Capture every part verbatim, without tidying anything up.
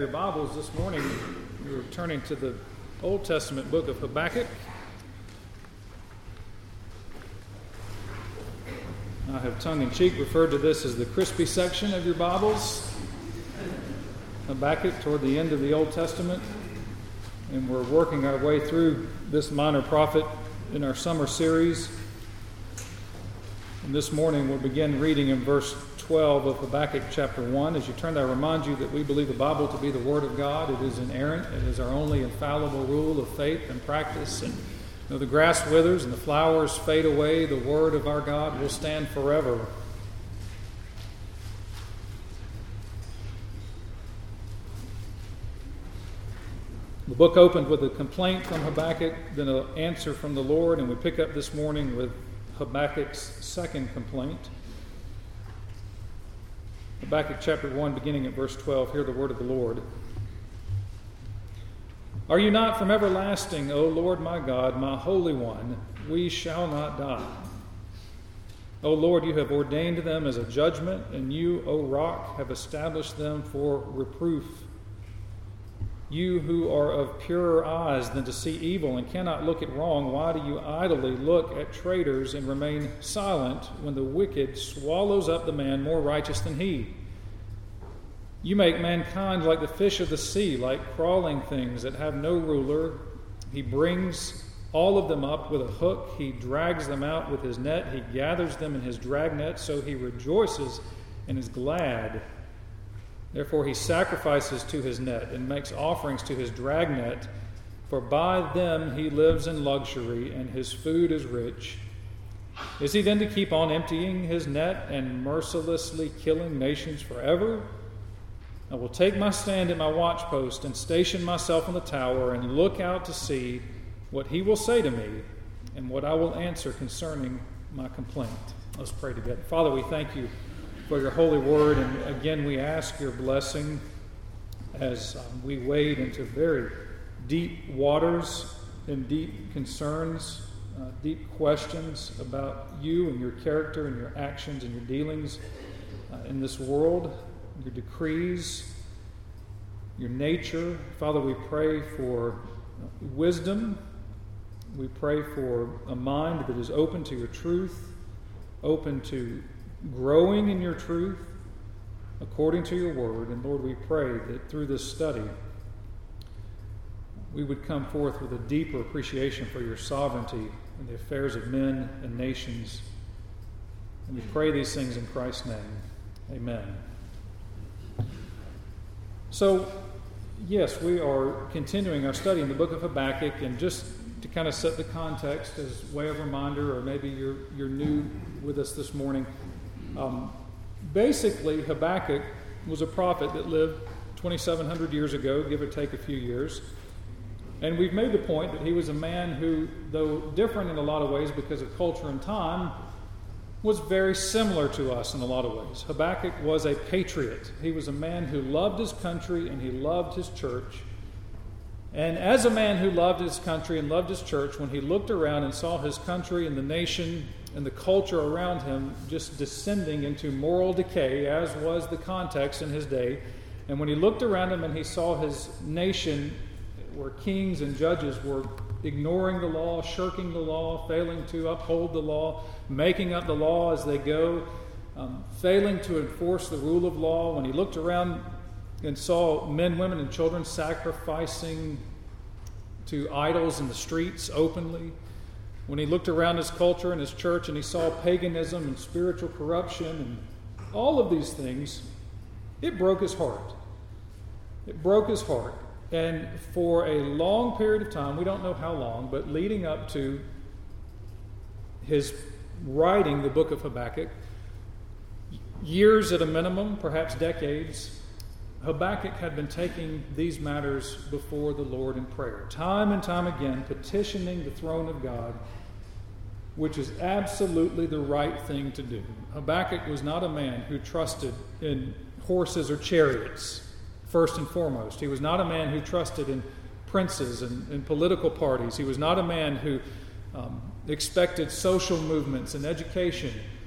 your Bibles this morning, we're turning to the Old Testament book of Habakkuk. I have tongue-in-cheek referred to this as the crispy section of your Bibles. Habakkuk toward the end of the Old Testament. And we're working our way through this minor prophet in our summer series. And this morning we'll begin reading in verse twelve of Habakkuk chapter one. As you turn there, I remind you that we believe the Bible to be the Word of God. It is inerrant. It is our only infallible rule of faith and practice. And though the grass withers and the flowers fade away, the Word of our God will stand forever. The book opened with a complaint from Habakkuk, then an answer from the Lord, and we pick up this morning with Habakkuk's second complaint. Habakkuk chapter one, beginning at verse twelve, hear the word of the Lord. Are you not from everlasting, O Lord my God, my Holy One? We shall not die. O Lord, you have ordained them as a judgment, and you, O Rock, have established them for reproof. You who are of purer eyes than to see evil and cannot look at wrong, why do you idly look at traitors and remain silent when the wicked swallows up the man more righteous than he? You make mankind like the fish of the sea, like crawling things that have no ruler. He brings all of them up with a hook. He drags them out with his net. He gathers them in his dragnet, so he rejoices and is glad. Therefore he sacrifices to his net and makes offerings to his dragnet, for by them he lives in luxury, and his food is rich. Is he then to keep on emptying his net and mercilessly killing nations forever? I will take my stand at my watchpost and station myself on the tower and look out to see what he will say to me and what I will answer concerning my complaint. Let's pray together. Father, we thank you for your holy word, and again we ask your blessing as um, we wade into very deep waters and deep concerns, uh, deep questions about you and your character and your actions and your dealings uh, in this world, your decrees, your nature. Father, we pray for wisdom. We pray for a mind that is open to your truth, open to growing in your truth according to your word. And Lord, we pray that through this study we would come forth with a deeper appreciation for your sovereignty in the affairs of men and nations. And we pray these things in Christ's name. Amen. So, yes, we are continuing our study in the book of Habakkuk, and just to kind of set the context as way of reminder, or maybe you're you're new with us this morning. Um, basically, Habakkuk was a prophet that lived twenty-seven hundred years ago, give or take a few years. And we've made the point that he was a man who, though different in a lot of ways because of culture and time, was very similar to us in a lot of ways. Habakkuk was a patriot. He was a man who loved his country and he loved his church. And as a man who loved his country and loved his church, when he looked around and saw his country and the nation and the culture around him just descending into moral decay, as was the context in his day, and when he looked around him and he saw his nation where kings and judges were ignoring the law, shirking the law, failing to uphold the law, making up the law as they go, um, failing to enforce the rule of law, when he looked around and saw men, women, and children sacrificing to idols in the streets openly, when he looked around his culture and his church and he saw paganism and spiritual corruption and all of these things, it broke his heart. It broke his heart. And for a long period of time, we don't know how long, but leading up to his writing the book of Habakkuk, years at a minimum, perhaps decades, Habakkuk had been taking these matters before the Lord in prayer, time and time again, petitioning the throne of God, which is absolutely the right thing to do. Habakkuk was not a man who trusted in horses or chariots, first and foremost. He was not a man who trusted in princes and, and political parties. He was not a man who um, expected social movements and education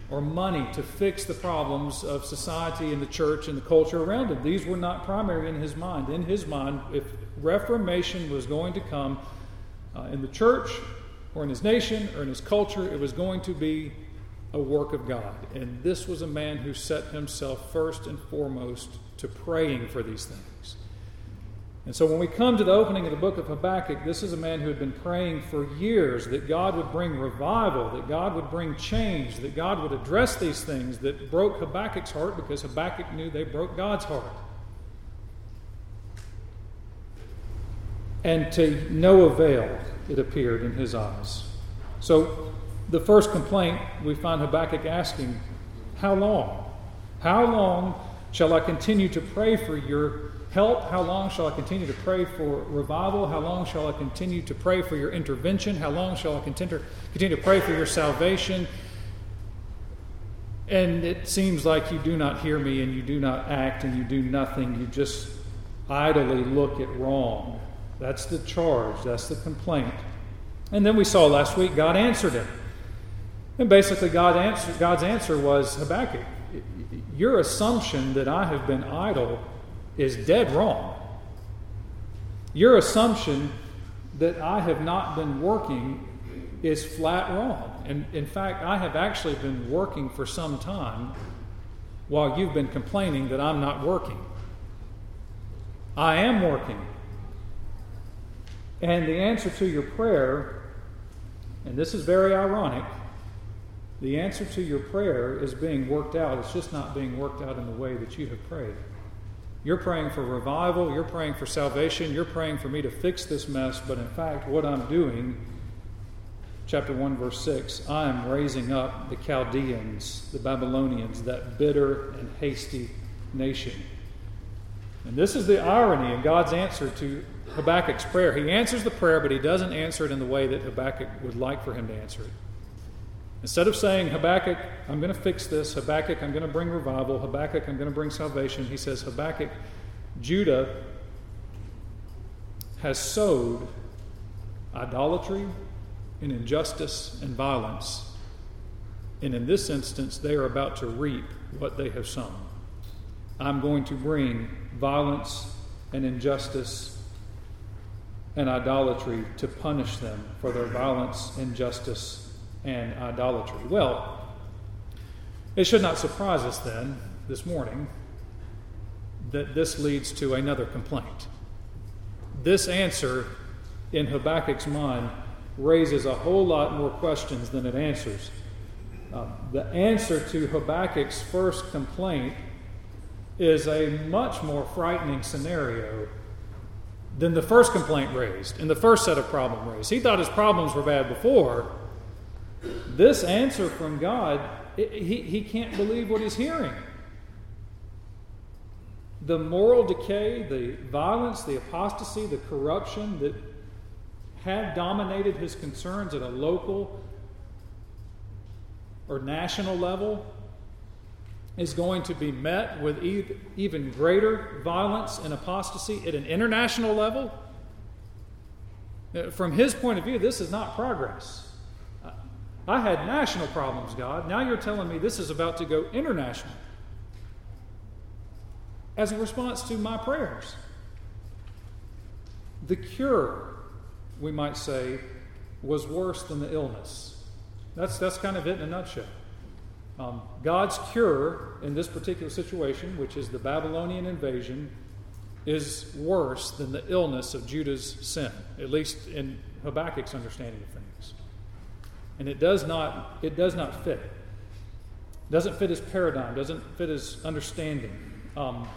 or money to fix the problems of society and the church and the culture around him. These were not primary in his mind. In his mind, if reformation was going to come uh, in the church or in his nation or in his culture, it was going to be a work of God. And this was a man who set himself first and foremost to praying for these things. And so when we come to the opening of the book of Habakkuk, this is a man who had been praying for years that God would bring revival, that God would bring change, that God would address these things that broke Habakkuk's heart, because Habakkuk knew they broke God's heart. And to no avail, it appeared in his eyes. So the first complaint we find Habakkuk asking, how long? How long shall I continue to pray for your help? How long shall I continue to pray for revival? How long shall I continue to pray for your intervention? How long shall I continue, continue to pray for your salvation? And it seems like you do not hear me, and you do not act, and you do nothing. You just idly look at wrong. That's the charge. That's the complaint. And then we saw last week God answered him. And basically God answer, God's answer was, Habakkuk, your assumption that I have been idle is dead wrong. Your assumption that I have not been working is flat wrong. And in fact, I have actually been working for some time while you've been complaining that I'm not working. I am working. And the answer to your prayer, and this is very ironic, the answer to your prayer is being worked out. It's just not being worked out in the way that you have prayed. You're praying for revival, you're praying for salvation, you're praying for me to fix this mess, but in fact, what I'm doing, chapter one, verse six, I am raising up the Chaldeans, the Babylonians, that bitter and hasty nation. And this is the irony in God's answer to Habakkuk's prayer. He answers the prayer, but he doesn't answer it in the way that Habakkuk would like for him to answer it. Instead of saying, Habakkuk, I'm going to fix this. Habakkuk, I'm going to bring revival. Habakkuk, I'm going to bring salvation. He says, Habakkuk, Judah has sowed idolatry and injustice and violence. And in this instance, they are about to reap what they have sown. I'm going to bring violence and injustice and idolatry to punish them for their violence, injustice, and idolatry. Well, it should not surprise us then, this morning, that this leads to another complaint. This answer, in Habakkuk's mind, raises a whole lot more questions than it answers. Uh, the answer to Habakkuk's first complaint is a much more frightening scenario than the first complaint raised, and the first set of problems raised. He thought his problems were bad before. This answer from God, he, he can't believe what he's hearing. The moral decay, the violence, the apostasy, the corruption that had dominated his concerns at a local or national level is going to be met with even greater violence and apostasy at an international level. From his point of view, this is not progress. I had national problems, God. Now you're telling me this is about to go international as a response to my prayers. The cure, we might say, was worse than the illness. That's, that's kind of it in a nutshell. Um, God's cure in this particular situation, which is the Babylonian invasion, is worse than the illness of Judah's sin, at least in Habakkuk's understanding of things. And it does not, it does not fit. It doesn't fit his paradigm, doesn't fit his understanding. Um,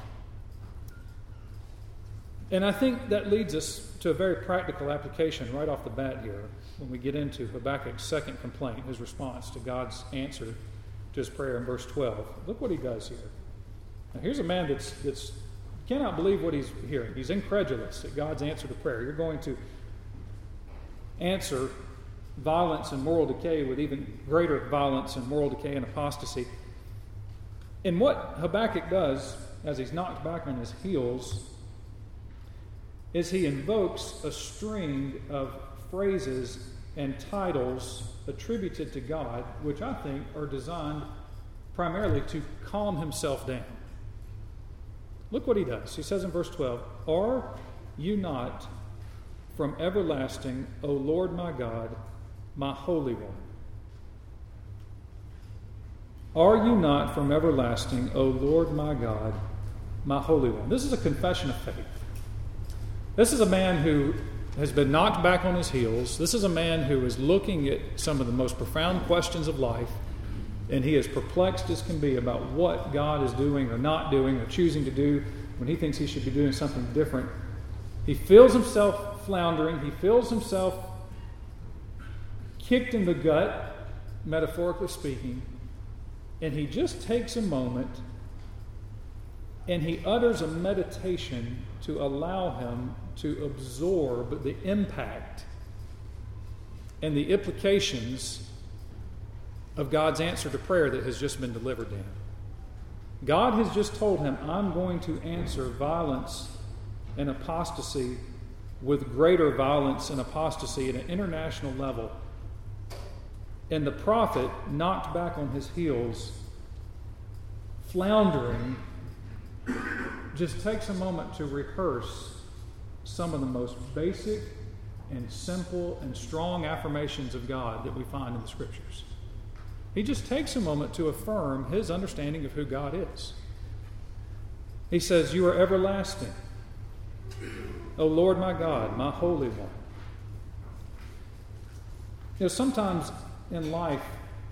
and I think that leads us to a very practical application right off the bat here when we get into Habakkuk's second complaint, his response to God's answer to his prayer in verse twelve. Look what he does here. Now here's a man that's, that's cannot believe what he's hearing. He's incredulous at God's answer to prayer. You're going to answer violence and moral decay with even greater violence and moral decay and apostasy. And what Habakkuk does, as he's knocked back on his heels, is he invokes a string of phrases and titles attributed to God, which I think are designed primarily to calm himself down. Look what he does. He says in verse twelve, "Are you not from everlasting, O Lord my God, my Holy One? Are you not from everlasting, O Lord my God, my Holy One?" This is a confession of faith. This is a man who has been knocked back on his heels. This is a man who is looking at some of the most profound questions of life, and he is perplexed as can be about what God is doing or not doing or choosing to do when he thinks he should be doing something different. He feels himself floundering. He feels himself kicked in the gut, metaphorically speaking, and he just takes a moment and he utters a meditation to allow him to absorb the impact and the implications of God's answer to prayer that has just been delivered to him. God has just told him, "I'm going to answer violence and apostasy with greater violence and apostasy at an international level." And the prophet, knocked back on his heels, floundering, just takes a moment to rehearse some of the most basic and simple and strong affirmations of God that we find in the Scriptures. He just takes a moment to affirm his understanding of who God is. He says, "You are everlasting, O Lord my God, my Holy One." You know, sometimes in life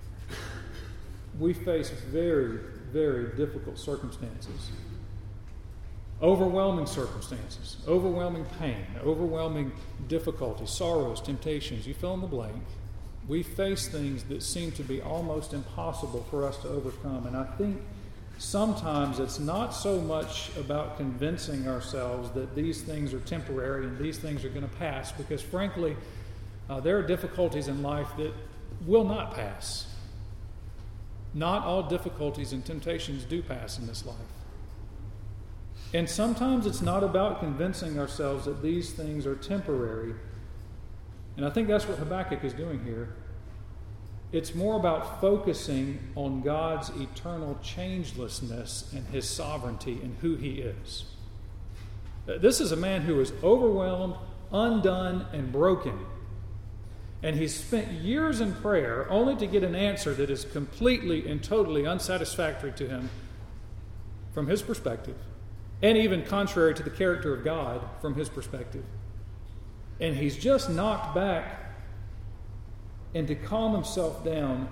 we face very, very difficult circumstances. Overwhelming circumstances, overwhelming pain, overwhelming difficulties, sorrows, temptations, you fill in the blank. We face things that seem to be almost impossible for us to overcome. And I think sometimes it's not so much about convincing ourselves that these things are temporary and these things are going to pass, because frankly, uh, there are difficulties in life that will not pass. Not all difficulties and temptations do pass in this life. And sometimes it's not about convincing ourselves that these things are temporary. And I think that's what Habakkuk is doing here. It's more about focusing on God's eternal changelessness and his sovereignty and who he is. This is a man who is overwhelmed, undone, and broken. And he's spent years in prayer only to get an answer that is completely and totally unsatisfactory to him from his perspective, and even contrary to the character of God from his perspective. And he's just knocked back, and to calm himself down,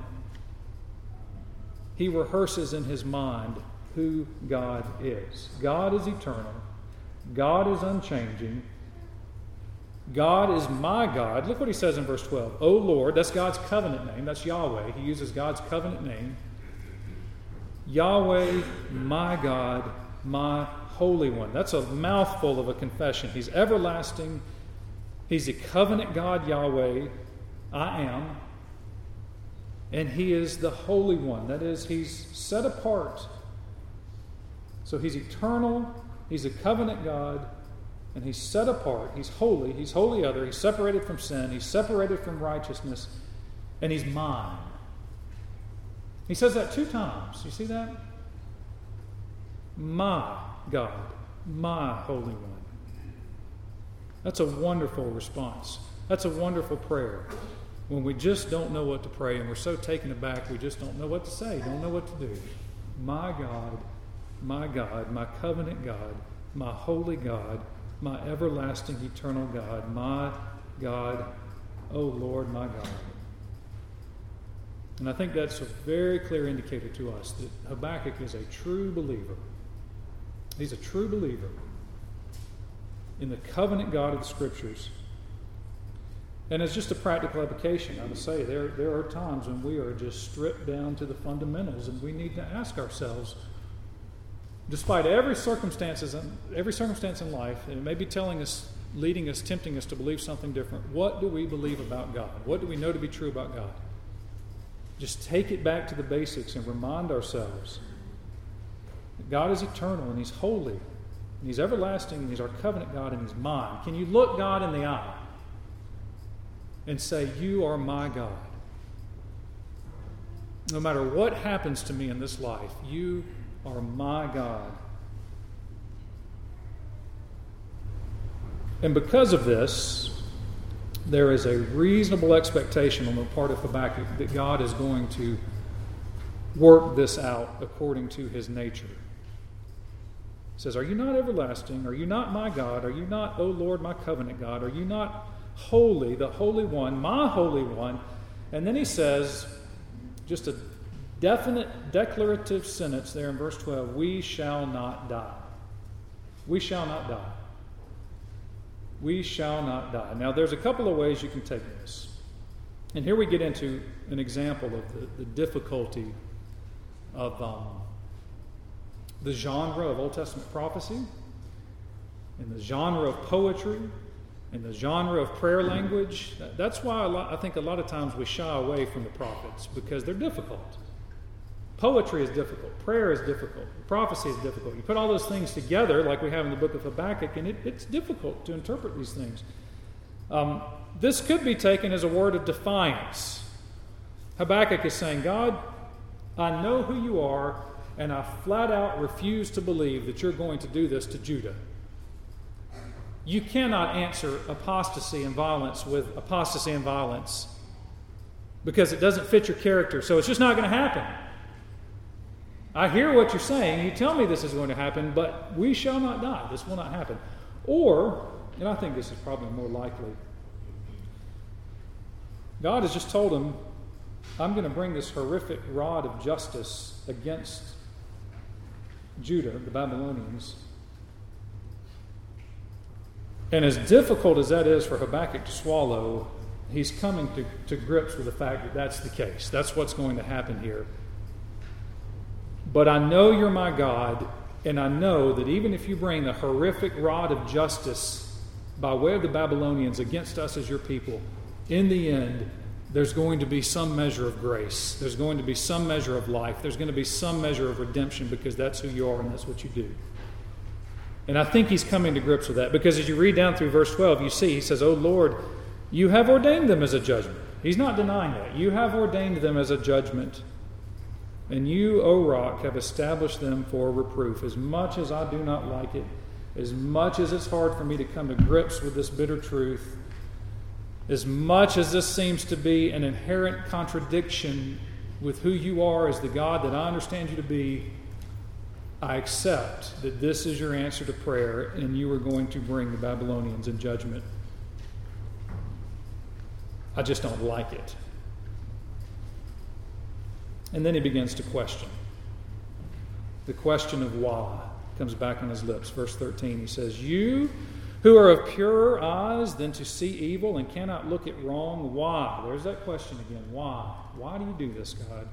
he rehearses in his mind who God is. God is eternal. God is unchanging. God is my God. Look what he says in verse twelve. O Lord, that's God's covenant name. That's Yahweh. He uses God's covenant name. Yahweh, my God, my Holy One. That's a mouthful of a confession. He's everlasting. He's a covenant God, Yahweh. I am. And he is the Holy One. That is, he's set apart. So he's eternal. He's a covenant God. And he's set apart. He's holy. He's wholly other. He's separated from sin. He's separated from righteousness. And he's mine. He says that two times. You see that? My God, my Holy One. That's a wonderful response. That's a wonderful prayer. When we just don't know what to pray and we're so taken aback, we just don't know what to say, don't know what to do. My God, my God, my covenant God, my holy God, my everlasting eternal God, my God, oh Lord, my God. And I think that's a very clear indicator to us that Habakkuk is a true believer. He's a true believer in the covenant God of the Scriptures. And as just a practical application, I would say there, there are times when we are just stripped down to the fundamentals, and we need to ask ourselves, despite every circumstances and every circumstance in life, and it may be telling us, leading us, tempting us to believe something different, what do we believe about God? What do we know to be true about God? Just take it back to the basics and remind ourselves that God is eternal and he's holy and he's everlasting and he's our covenant God and he's mine. Can you look God in the eye and say, you are my God? No matter what happens to me in this life, you are my God. And because of this, there is a reasonable expectation on the part of Habakkuk that God is going to work this out according to his nature. He says, are you not everlasting? Are you not my God? Are you not, O Lord, my covenant God? Are you not holy, the Holy One, my Holy One? And then he says, just a definite declarative sentence there in verse twelve, we shall not die. We shall not die. We shall not die. Now, there's a couple of ways you can take this. And here we get into an example of the, the difficulty of um, the genre of Old Testament prophecy, and the genre of poetry, and the genre of prayer language. That's why a lot, I think a lot of times we shy away from the prophets, because they're difficult. Poetry is difficult. Prayer is difficult. Prophecy is difficult. You put all those things together, like we have in the book of Habakkuk, and it, it's difficult to interpret these things. Um, this could be taken as a word of defiance. Habakkuk is saying, God, I know who you are, and I flat out refuse to believe that you're going to do this to Judah. You cannot answer apostasy and violence with apostasy and violence because it doesn't fit your character, so it's just not going to happen. I hear what you're saying. You tell me this is going to happen, but we shall not die. This will not happen. Or, and I think this is probably more likely, God has just told him, I'm going to bring this horrific rod of justice against Judah, the Babylonians. And as difficult as that is for Habakkuk to swallow, he's coming to, to grips with the fact that that's the case. That's what's going to happen here. But I know you're my God, and I know that even if you bring the horrific rod of justice by way of the Babylonians against us as your people, in the end, there's going to be some measure of grace. There's going to be some measure of life. There's going to be some measure of redemption, because that's who you are and that's what you do. And I think he's coming to grips with that, because as you read down through verse twelve, you see, he says, Oh Lord, you have ordained them as a judgment. He's not denying that. You have ordained them as a judgment. And you, O rock, have established them for reproof. As much as I do not like it, as much as it's hard for me to come to grips with this bitter truth, as much as this seems to be an inherent contradiction with who you are as the God that I understand you to be, I accept that this is your answer to prayer, and you are going to bring the Babylonians in judgment. I just don't like it. And then he begins to question. The question of why comes back on his lips. Verse thirteen, he says, You who are of purer eyes than to see evil and cannot look at wrong, why? There's that question again. Why? Why do you do this, God?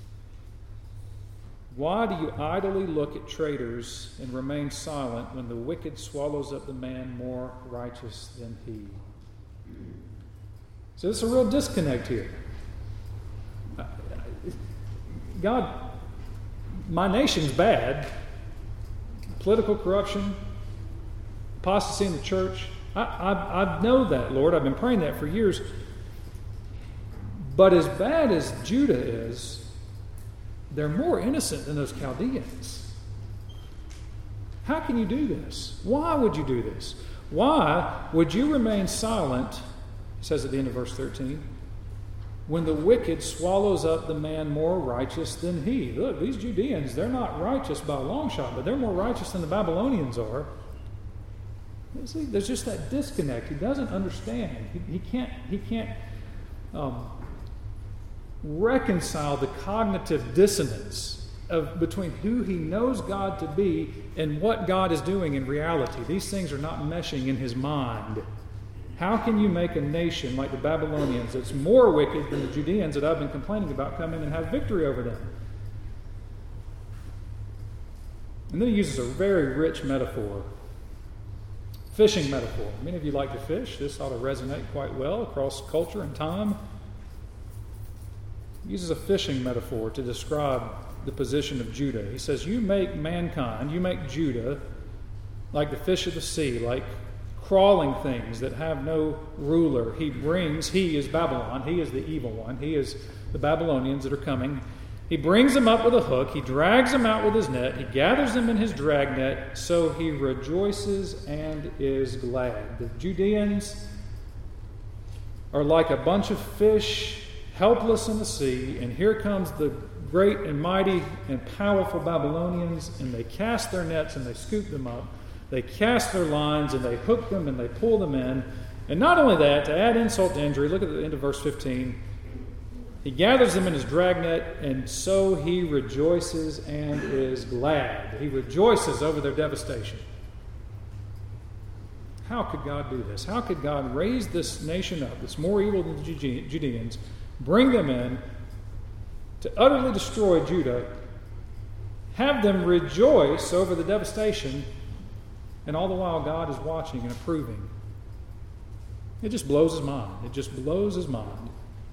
Why do you idly look at traitors and remain silent when the wicked swallows up the man more righteous than he? So there's a real disconnect here. God, my nation's bad. Political corruption, apostasy in the church. I, I, I know that, Lord. I've been praying that for years. But as bad as Judah is, they're more innocent than those Chaldeans. How can you do this? Why would you do this? Why would you remain silent, it says at the end of verse thirteen, when the wicked swallows up the man more righteous than he? Look, these Judeans, they're not righteous by a long shot, but they're more righteous than the Babylonians are. You see, there's just that disconnect. He doesn't understand. He, he can't, he can't um, reconcile the cognitive dissonance of between who he knows God to be and what God is doing in reality. These things are not meshing in his mind. How can you make a nation like the Babylonians that's more wicked than the Judeans that I've been complaining about come in and have victory over them? And then he uses a very rich metaphor. Fishing metaphor. Many of you like to fish. This ought to resonate quite well across culture and time. He uses a fishing metaphor to describe the position of Judah. He says, you make mankind, you make Judah like the fish of the sea, like crawling things that have no ruler. He brings, he is Babylon, he is the evil one, he is the Babylonians that are coming, He brings them up with a hook. He drags them out with his net. He gathers them in his dragnet. So he rejoices and is glad. The Judeans are like a bunch of fish helpless in the sea. And here comes the great and mighty and powerful Babylonians. And they cast their nets and they scoop them up. They cast their lines and they hook them and they pull them in. And not only that, to add insult to injury, look at the end of verse fifteen. He gathers them in his dragnet, and so he rejoices and is glad. He rejoices over their devastation. How could God do this? How could God raise this nation up that's more evil than the Judeans, bring them in to utterly destroy Judah, have them rejoice over the devastation, and all the while God is watching and approving? It just blows his mind. It just blows his mind.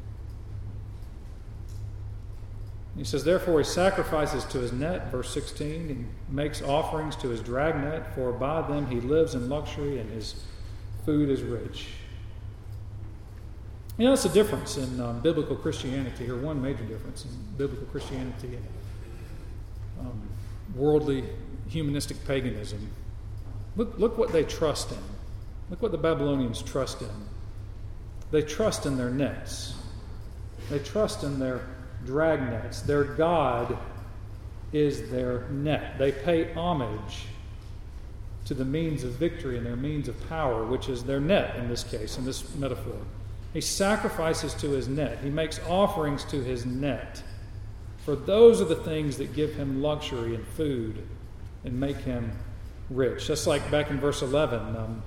He says, therefore he sacrifices to his net, verse sixteen, and makes offerings to his dragnet, for by them he lives in luxury and his food is rich. You know, that's a difference in um, biblical Christianity, or one major difference in biblical Christianity and um, worldly humanistic paganism. Look, look what they trust in. Look what the Babylonians trust in. They trust in their nets. They trust in their dragnets. Their God is their net. They pay homage to the means of victory and their means of power, which is their net in this case, in this metaphor. He sacrifices to his net. He makes offerings to his net. For those are the things that give him luxury and food and make him rich. Just like back in verse eleven, um,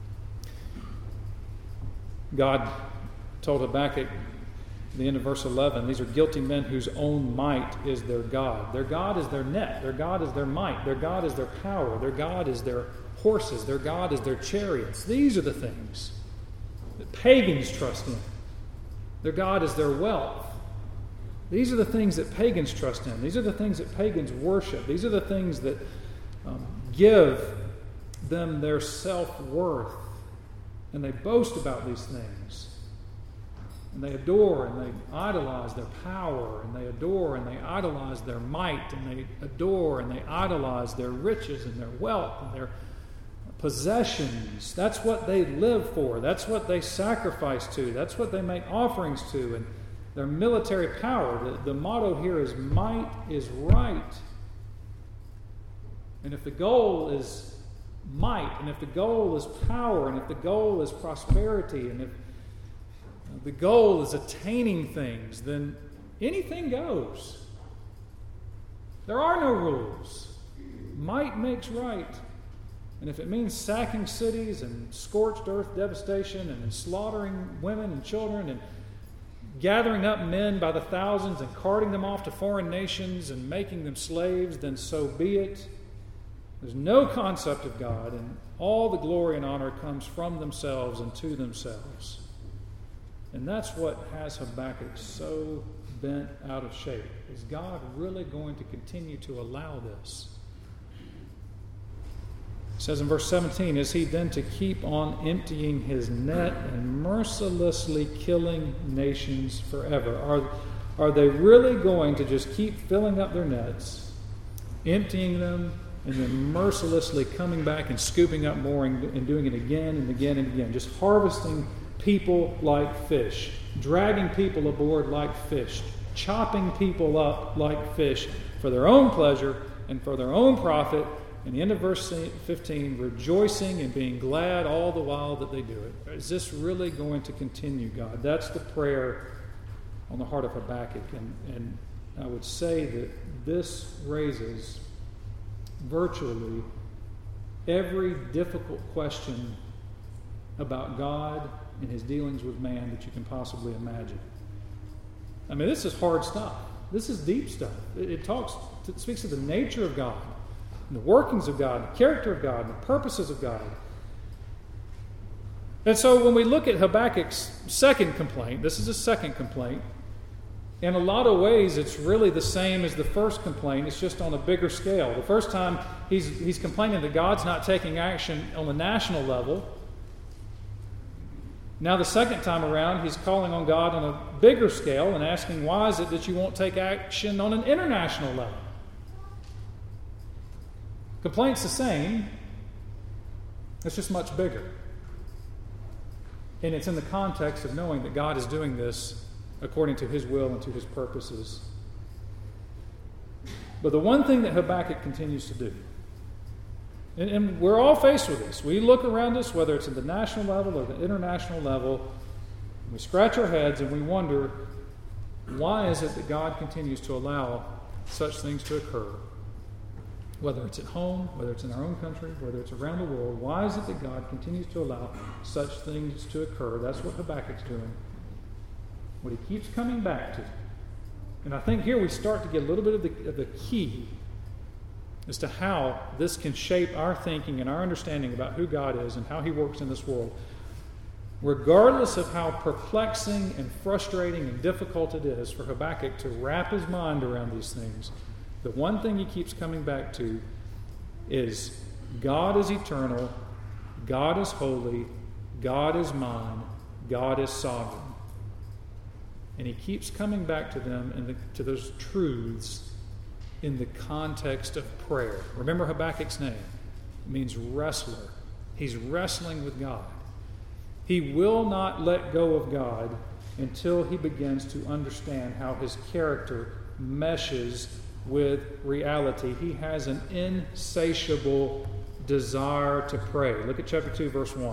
God told Habakkuk, the end of verse eleven, these are guilty men whose own might is their God. Their God is their net. Their God is their might. Their God is their power. Their God is their horses. Their God is their chariots. These are the things that pagans trust in. Their God is their wealth. These are the things that pagans trust in. These are the things that pagans worship. These are the things that um, give them their self-worth. And they boast about these things. And they adore and they idolize their power, and they adore and they idolize their might, and they adore and they idolize their riches and their wealth and their possessions. That's what they live for. That's what they sacrifice to. That's what they make offerings to. And their military power. The, the motto here is might is right. And if the goal is might, and if the goal is power, and if the goal is prosperity, and if the goal is attaining things, then anything goes. There are no rules. Might makes right. And if it means sacking cities and scorched earth devastation and slaughtering women and children and gathering up men by the thousands and carting them off to foreign nations and making them slaves, then so be it. There's no concept of God, and all the glory and honor comes from themselves and to themselves. And that's what has Habakkuk so bent out of shape. Is God really going to continue to allow this? It says in verse seventeen, is he then to keep on emptying his net and mercilessly killing nations forever? Are, are they really going to just keep filling up their nets, emptying them, and then mercilessly coming back and scooping up more and, and doing it again and again and again, just harvesting people like fish, dragging people aboard like fish, chopping people up like fish for their own pleasure and for their own profit? And the end of verse fifteen, rejoicing and being glad all the while that they do it. Is this really going to continue, God? That's the prayer on the heart of Habakkuk. And, and I would say that this raises virtually every difficult question about God and his dealings with man that you can possibly imagine. I mean, this is hard stuff. This is deep stuff. It, it talks, it speaks to the nature of God, and the workings of God, the character of God, and the purposes of God. And so when we look at Habakkuk's second complaint, this is his second complaint. In a lot of ways, it's really the same as the first complaint. It's just on a bigger scale. The first time, he's, he's complaining that God's not taking action on the national level. Now the second time around, he's calling on God on a bigger scale and asking, why is it that you won't take action on an international level? Complaint's the same. It's just much bigger. And it's in the context of knowing that God is doing this according to His will and to His purposes. But the one thing that Habakkuk continues to do, and, and we're all faced with this. We look around us, whether it's at the national level or the international level, we scratch our heads and we wonder, why is it that God continues to allow such things to occur? Whether it's at home, whether it's in our own country, whether it's around the world, why is it that God continues to allow such things to occur? That's what Habakkuk's doing. What he keeps coming back to. And I think here we start to get a little bit of the, of the key as to how this can shape our thinking and our understanding about who God is and how He works in this world. Regardless of how perplexing and frustrating and difficult it is for Habakkuk to wrap his mind around these things, the one thing he keeps coming back to is God is eternal, God is holy, God is mine, God is sovereign. And he keeps coming back to them and the, to those truths in the context of prayer. Remember Habakkuk's name. It means wrestler. He's wrestling with God. He will not let go of God until he begins to understand how His character meshes with reality. He has an insatiable desire to pray. Look at chapter two, verse one.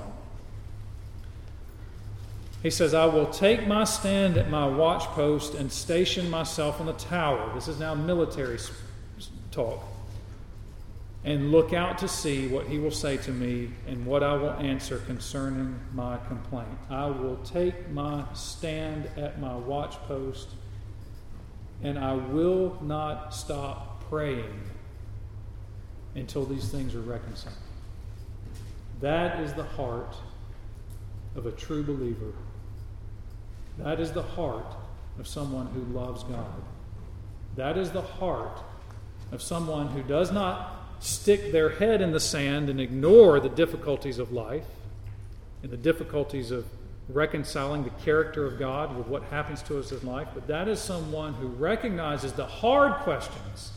He says, I will take my stand at my watchpost and station myself on the tower. This is now military talk. And look out to see what He will say to me and what I will answer concerning my complaint. I will take my stand at my watchpost and I will not stop praying until these things are reconciled. That is the heart of a true believer. That is the heart of someone who loves God. That is the heart of someone who does not stick their head in the sand and ignore the difficulties of life and the difficulties of reconciling the character of God with what happens to us in life, but that is someone who recognizes the hard questions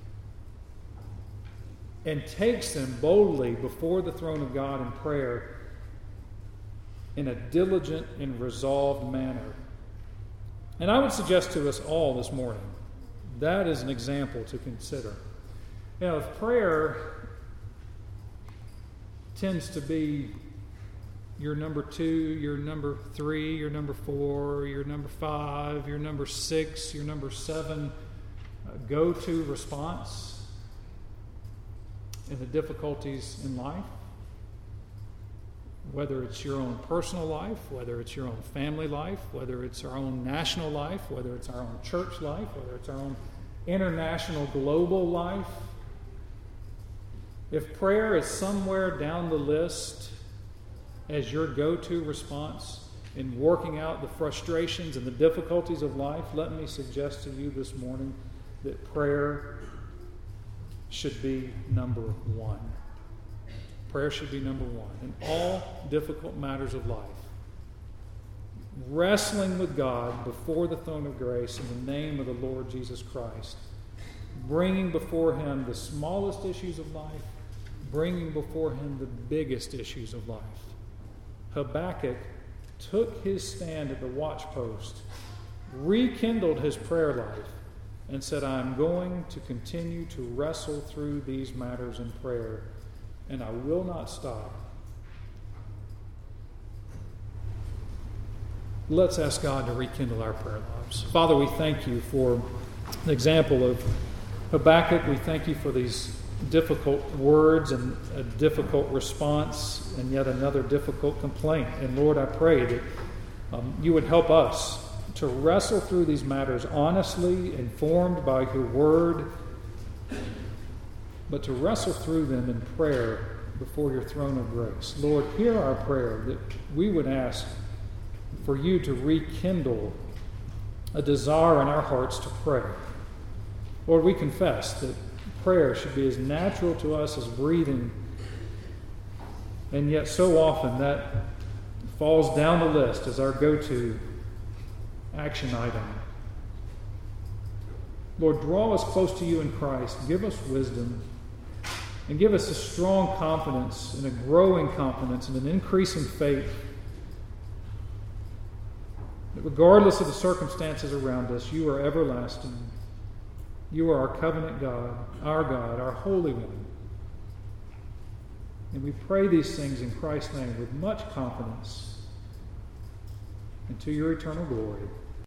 and takes them boldly before the throne of God in prayer in a diligent and resolved manner. And I would suggest to us all this morning, that is an example to consider. You know, if prayer tends to be your number two, your number three, your number four, your number five, your number six, your number seven uh, go-to response in the difficulties in life, whether it's your own personal life, whether it's your own family life, whether it's our own national life, whether it's our own church life, whether it's our own international global life, if prayer is somewhere down the list as your go-to response in working out the frustrations and the difficulties of life, let me suggest to you this morning that prayer should be number one. Prayer should be number one in all difficult matters of life. Wrestling with God before the throne of grace in the name of the Lord Jesus Christ. Bringing before Him the smallest issues of life. Bringing before Him the biggest issues of life. Habakkuk took his stand at the watchpost, rekindled his prayer life, and said, I'm going to continue to wrestle through these matters in prayer, and I will not stop. Let's ask God to rekindle our prayer lives. Father, we thank You for the example of Habakkuk. We thank You for these difficult words and a difficult response and yet another difficult complaint. And Lord, I pray that um, You would help us to wrestle through these matters honestly, informed by Your word, but to wrestle through them in prayer before Your throne of grace. Lord, hear our prayer that we would ask for You to rekindle a desire in our hearts to pray. Lord, we confess that prayer should be as natural to us as breathing, and yet so often that falls down the list as our go-to action item. Lord, draw us close to you in Christ. Give us wisdom. And give us a strong confidence and a growing confidence and an increasing faith that regardless of the circumstances around us, you are everlasting. You are our covenant God, our God, our Holy One. And we pray these things in Christ's name with much confidence and to your eternal glory.